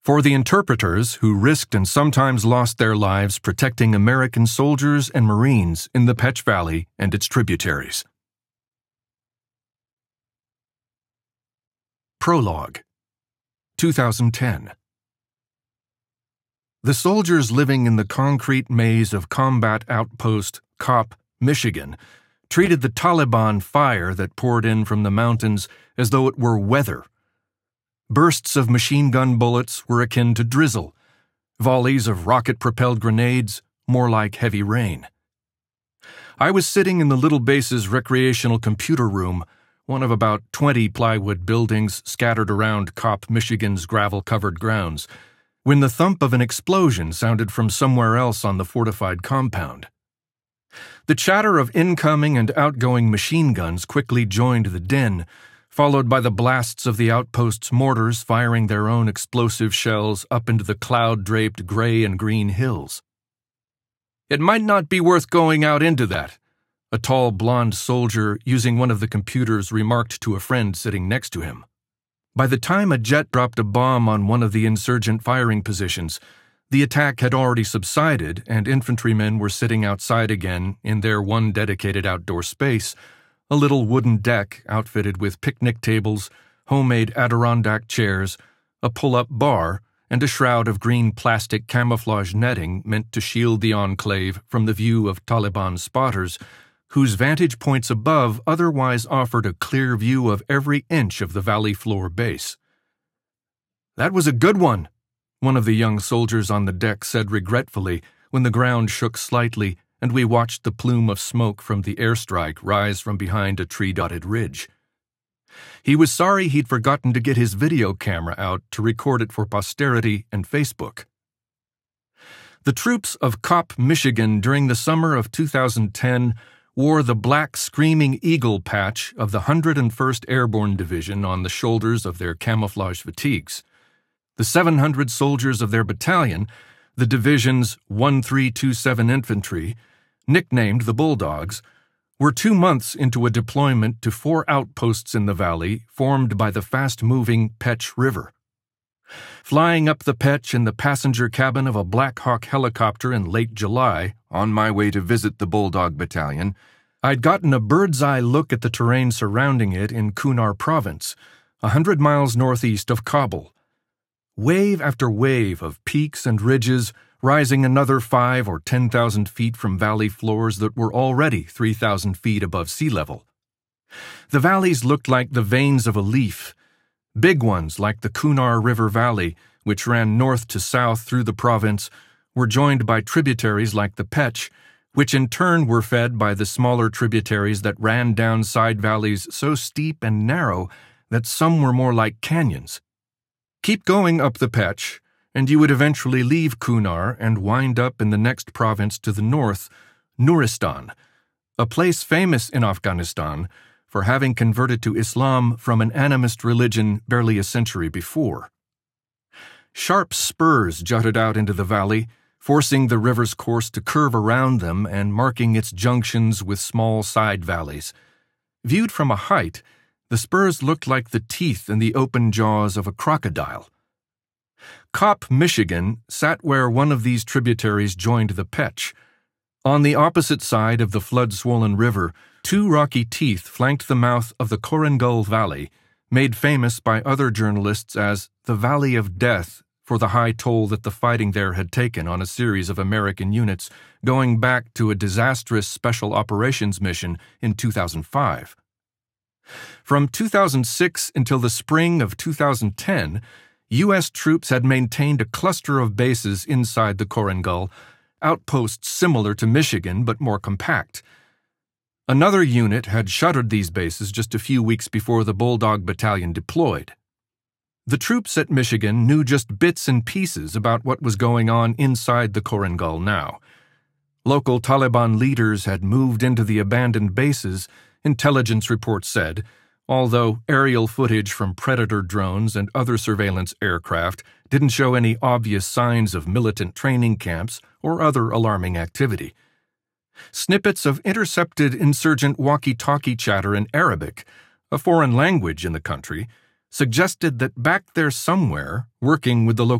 For the interpreters who risked and sometimes lost their lives protecting American soldiers and Marines in the Pech Valley and its tributaries. Prologue, 2010. The soldiers living in the concrete maze of Combat Outpost Kopp, Michigan, treated the Taliban fire that poured in from the mountains as though it were weather. Bursts of machine gun bullets were akin to drizzle, volleys of rocket-propelled grenades more like heavy rain. I was sitting in the little base's recreational computer room, one of about 20 plywood buildings scattered around Kopp, Michigan's gravel-covered grounds, when the thump of an explosion sounded from somewhere else on the fortified compound. The chatter of incoming and outgoing machine guns quickly joined the din, followed by the blasts of the outpost's mortars firing their own explosive shells up into the cloud-draped gray and green hills. "It might not be worth going out into that," a tall blonde soldier using one of the computers remarked to a friend sitting next to him. By the time a jet dropped a bomb on one of the insurgent firing positions, the attack had already subsided and infantrymen were sitting outside again in their one dedicated outdoor space, a little wooden deck outfitted with picnic tables, homemade Adirondack chairs, a pull-up bar, and a shroud of green plastic camouflage netting meant to shield the enclave from the view of Taliban spotters, whose vantage points above otherwise offered a clear view of every inch of the valley floor base. "That was a good one," one of the young soldiers on the deck said regretfully when the ground shook slightly and we watched the plume of smoke from the airstrike rise from behind a tree-dotted ridge. He was sorry he'd forgotten to get his video camera out to record it for posterity and Facebook. The troops of Kopp, Michigan during the summer of 2010 wore the black Screaming Eagle patch of the 101st Airborne Division on the shoulders of their camouflage fatigues. The 700 soldiers of their battalion, the division's 1327 Infantry, nicknamed the Bulldogs, were 2 months into a deployment to 4 outposts in the valley formed by the fast-moving Pech River. Flying up the Pech in the passenger cabin of a Black Hawk helicopter in late July, on my way to visit the Bulldog Battalion, I'd gotten a bird's-eye look at the terrain surrounding it in Kunar Province, 100 miles northeast of Kabul. Wave after wave of peaks and ridges rising another 5,000 or 10,000 feet from valley floors that were already 3,000 feet above sea level. The valleys looked like the veins of a leaf. Big ones like the Kunar River Valley, which ran north to south through the province, were joined by tributaries like the Pech, which in turn were fed by the smaller tributaries that ran down side valleys so steep and narrow that some were more like canyons. Keep going up the Pech, and you would eventually leave Kunar and wind up in the next province to the north, Nuristan, a place famous in Afghanistan for having converted to Islam from an animist religion barely a century before. Sharp spurs jutted out into the valley, forcing the river's course to curve around them and marking its junctions with small side valleys. Viewed from a height, the spurs looked like the teeth in the open jaws of a crocodile. Kopp, Michigan, sat where one of these tributaries joined the Pech. On the opposite side of the flood-swollen river, 2 rocky teeth flanked the mouth of the Korengal Valley, made famous by other journalists as the Valley of Death for the high toll that the fighting there had taken on a series of American units going back to a disastrous special operations mission in 2005. From 2006 until the spring of 2010, U.S. troops had maintained a cluster of bases inside the Korengal, outposts similar to Michigan but more compact. Another unit had shuttered these bases just a few weeks before the Bulldog Battalion deployed. The troops at Michigan knew just bits and pieces about what was going on inside the Korengal now. Local Taliban leaders had moved into the abandoned bases, intelligence reports said, although aerial footage from Predator drones and other surveillance aircraft didn't show any obvious signs of militant training camps or other alarming activity. Snippets of intercepted insurgent walkie-talkie chatter in Arabic, a foreign language in the country, suggested that back there somewhere, working with the local